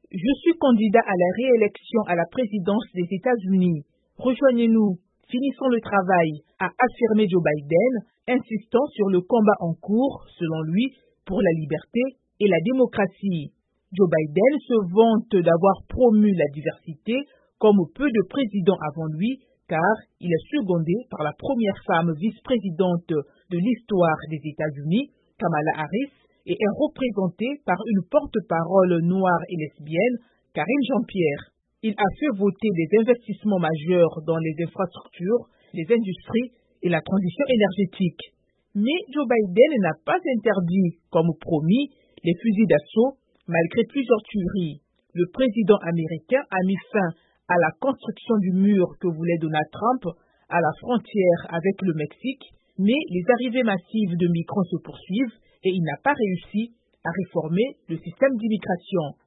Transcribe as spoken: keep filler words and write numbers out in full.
Je suis candidat à la réélection à la présidence des États-Unis. Rejoignez-nous. Finissons le travail, a affirmé Joe Biden, insistant sur le combat en cours, selon lui, pour la liberté et la démocratie. Joe Biden se vante d'avoir promu la diversité comme peu de présidents avant lui, car il est secondé par la première femme vice-présidente de l'histoire des États-Unis, Kamala Harris, et est représenté par une porte-parole noire et lesbienne, Karine Jean-Pierre. Il a fait voter des investissements majeurs dans les infrastructures, les industries et la transition énergétique. Mais Joe Biden n'a pas interdit, comme promis, les fusils d'assaut, malgré plusieurs tueries. Le président américain a mis fin à la construction du mur que voulait Donald Trump à la frontière avec le Mexique, mais les arrivées massives de migrants se poursuivent et il n'a pas réussi à réformer le système d'immigration.